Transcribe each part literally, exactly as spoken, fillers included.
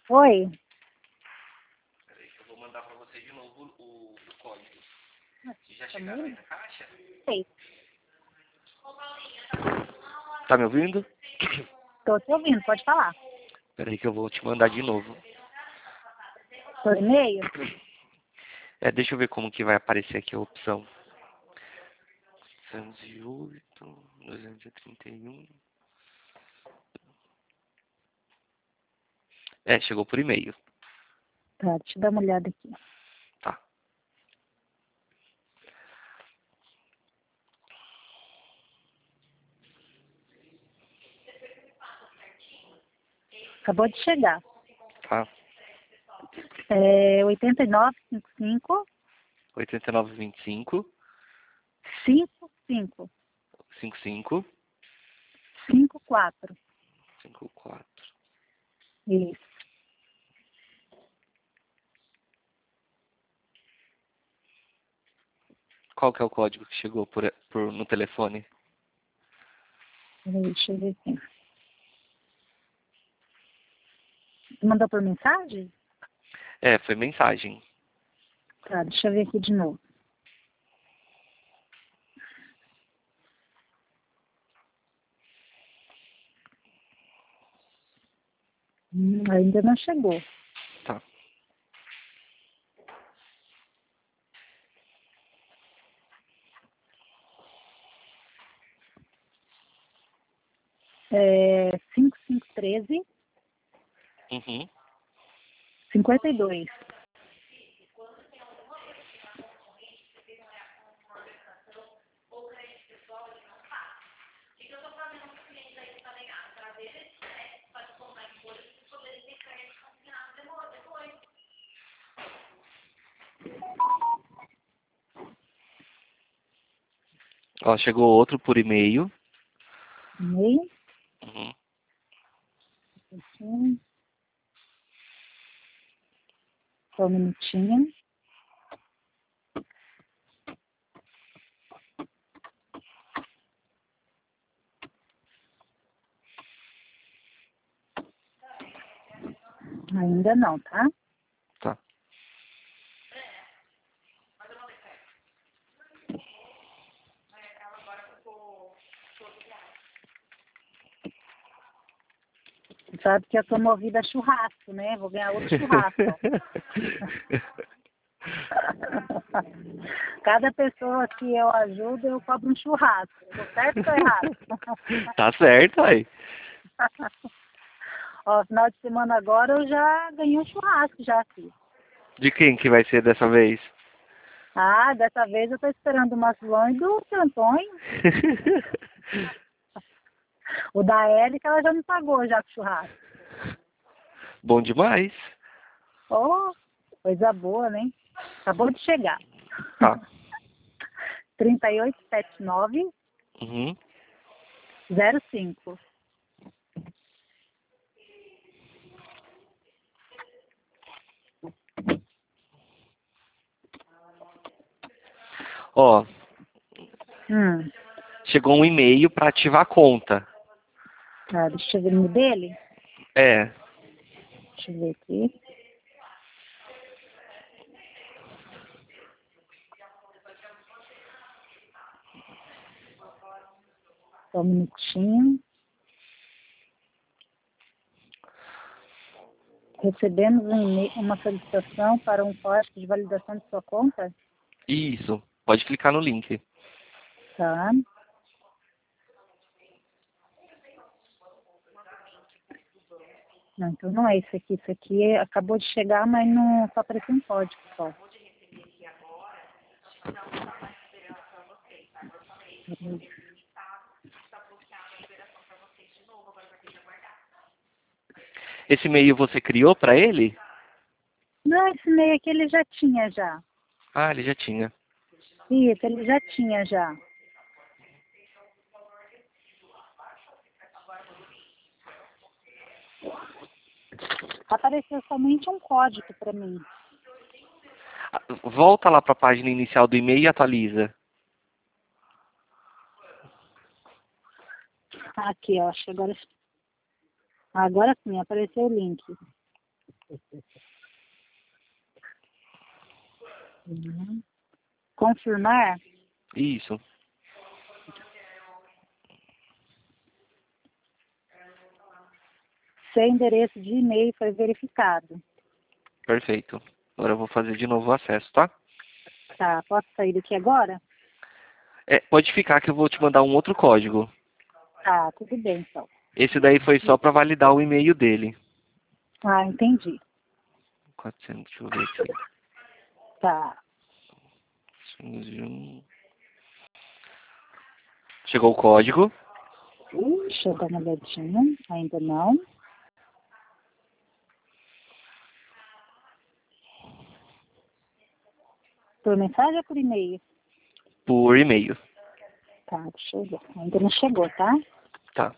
Oi. Peraí que eu vou mandar pra você de novo o, o código. Já Tá chegaram aí me... na caixa? Sei. Tá me ouvindo? Tô te ouvindo, pode falar. Peraí que eu vou te mandar de novo. Por e-mail? É, deixa eu ver como que vai aparecer aqui a opção. duzentos e oito, duzentos e trinta e um. É, chegou por e-mail. Tá, deixa eu dar uma olhada aqui. Tá. Acabou de chegar. Tá. É oitenta e nove, cinquenta e cinco, oitenta e nove, vinte e cinco, cinquenta e cinco, cinquenta e cinco, cinquenta e quatro. cinquenta e quatro. Isso. Qual que é o código que chegou por, por, no telefone? Peraí, deixa eu ver aqui. Você mandou por mensagem? É, foi mensagem. Tá, deixa eu ver aqui de novo. Hum, ainda não chegou. Tá. É cinco cinco um três, Uhum. cinquenta e dois. Ó, chegou outro por e-mail. E-mail. Uhum. Aqui. Só um minutinho. Ainda não, tá? Tá. Você sabe que eu tô movida a churrasco, né? Vou ganhar outro churrasco. Cada pessoa que eu ajudo, eu cobro um churrasco. Tô certo ou tô errado? Tá certo, aí. Ó, final de semana agora eu já ganhei um churrasco, já fiz. De quem que vai ser dessa vez? Ah, dessa vez eu tô esperando o Marcelão e do seu Antônio. O da Érica, ela já me pagou já com churrasco. Bom demais. Oh, coisa boa, né? Acabou de chegar. Tá. trinta e oito, setenta e nove, Uhum. zero cinco. Ó, Hum, chegou um e-mail para ativar a conta. tá, deixa eu ver o nome dele. É. Deixa eu ver aqui. Só um minutinho. Recebemos um e-mail, uma solicitação para um código de validação de sua conta? Isso. Pode clicar no link. Tá. Não, então não é isso aqui. Isso aqui acabou de chegar, mas não só apareceu um código só. Esse e-mail você criou para ele? Não, esse e-mail aqui ele já tinha já. Ah, ele já tinha. Isso, ele já tinha já. Apareceu somente um código para mim. Ah, volta lá para a página inicial do e-mail e atualiza. Aqui, ó, acho que agora, agora sim, apareceu o link. Uhum. Confirmar. Isso. Seu endereço de e-mail foi verificado. Perfeito. Agora eu vou fazer de novo o acesso, tá? Tá, posso sair daqui agora? É, pode ficar que eu vou te mandar um outro código. Tá, tudo bem, então. Esse daí foi só para validar o e-mail dele. Ah, entendi. quatrocentos, deixa eu ver aqui. Tá. Chegou o código. Deixa eu dar uma olhadinha. Ainda não. Por mensagem ou por e-mail? Por e-mail. Tá, deixa eu ver. Ainda não chegou, tá? Tá.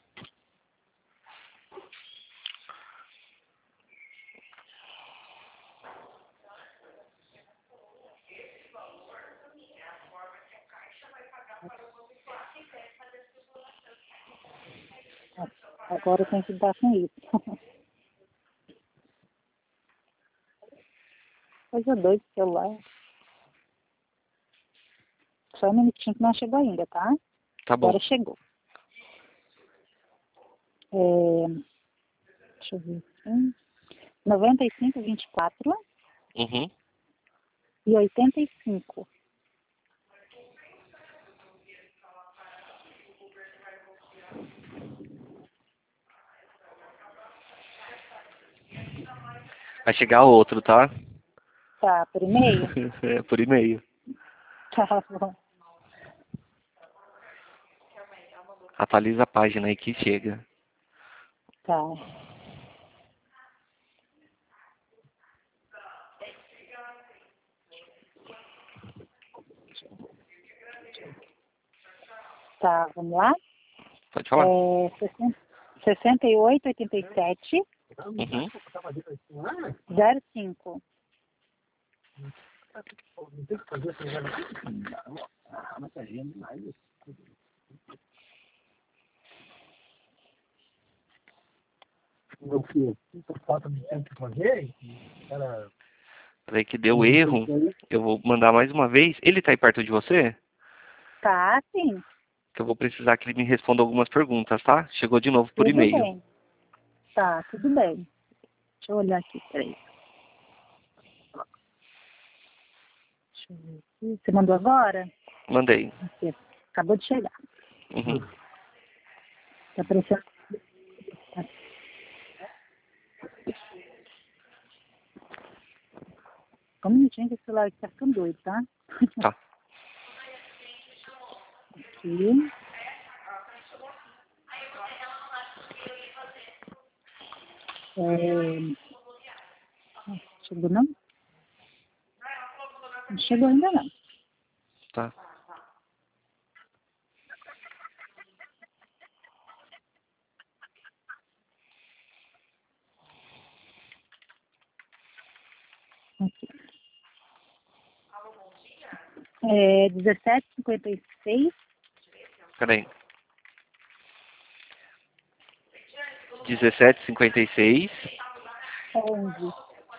Agora eu tenho que lidar com isso. Coisa doida do celular. Só um minutinho que não chegou ainda, tá? Tá bom. Agora chegou. É, deixa eu ver aqui. noventa e cinco, vinte e quatro Uhum. e oitenta e cinco. Vai chegar outro, tá? Tá, por e-mail? É, por e-mail. Tá bom. Atualiza a página aí que chega. Tá. Tá, vamos lá? Pode falar. É, sessenta e oito, oitenta e sete, Uhum. zero cinco. Meu filho, por falta de tempo de fazer, era... Peraí que deu erro. Eu vou mandar mais uma vez. Ele tá aí perto de você? Tá, sim. Que eu vou precisar que ele me responda algumas perguntas, tá? Chegou de novo por Tudo e-mail. bem. Tá, tudo bem. Deixa eu olhar aqui, peraí. Deixa eu ver aqui. Você mandou agora? Mandei. Aqui, acabou de chegar. Uhum. Tá aparecendo. Um minutinho que esse celular aqui tá ficando doido, tá? Tá. Aqui. É... Chegou não? Não chegou ainda não. Tá. Aqui. É dezessete cinquenta e seis. Peraí. dezessete cinquenta e seis. onze.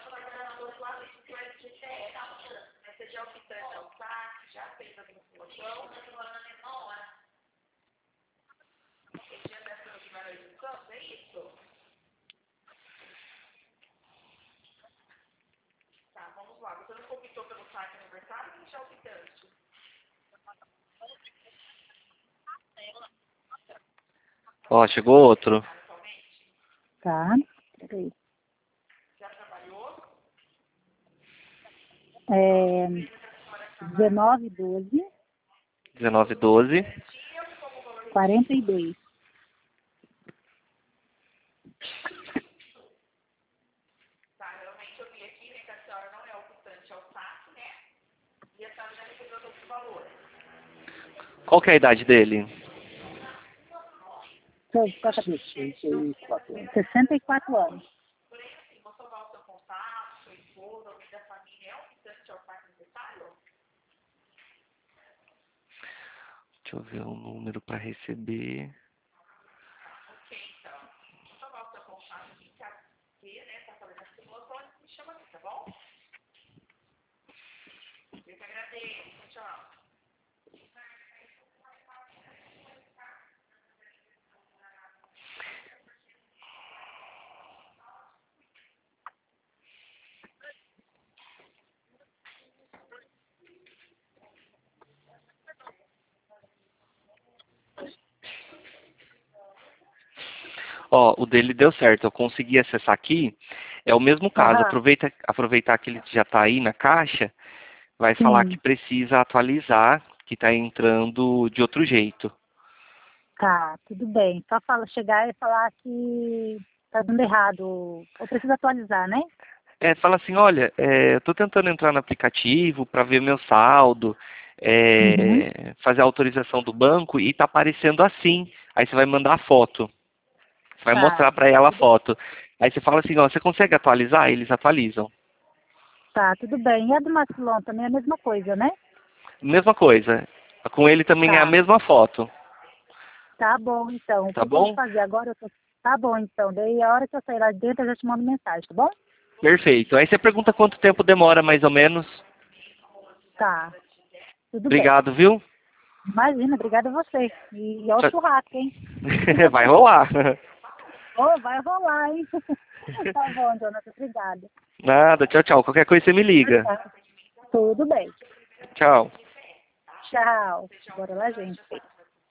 Ó, chegou outro. Tá. Peraí. É... dezenove, doze. dezenove, doze. quarenta e dois. Qual que é a idade dele? sessenta e quatro anos. Deixa eu ver o número para receber. Ó, o dele deu certo. Eu consegui acessar aqui. É o mesmo caso. Aham. Aproveita, aproveitar que ele já está aí na caixa. Vai falar Sim. que precisa atualizar, que está entrando de outro jeito. Tá, tudo bem. Só fala, chegar e falar que tá dando errado. Ou precisa atualizar, né? É, fala assim, olha, é, eu estou tentando entrar no aplicativo para ver meu saldo, Uhum. é, fazer a autorização do banco e está aparecendo assim. Aí você vai mandar a foto. Você vai Tá, mostrar para ela a foto. Aí você fala assim, ó, você consegue atualizar? Eles atualizam. tá, tudo bem. E a do Maxilon também é a mesma coisa, né? Mesma coisa. Com ele também é a Tá, mesma foto. tá bom então. O Tá que, que eu vou bom? fazer agora? Eu tô... Tá bom então. Daí a hora que eu sair lá de dentro eu já te mando mensagem, tá bom? Perfeito. Aí você pergunta quanto tempo demora mais ou menos. Tá, tudo bem. Obrigado, viu? Imagina, obrigada a você. E ao Tchau. churrasco, hein? Vai rolar. Oh, vai rolar, hein? Tá bom, Jonathan, obrigada. Nada, tchau, tchau. Qualquer coisa você me liga. Tá. Tudo bem. Tchau. Tchau. Bora lá, gente.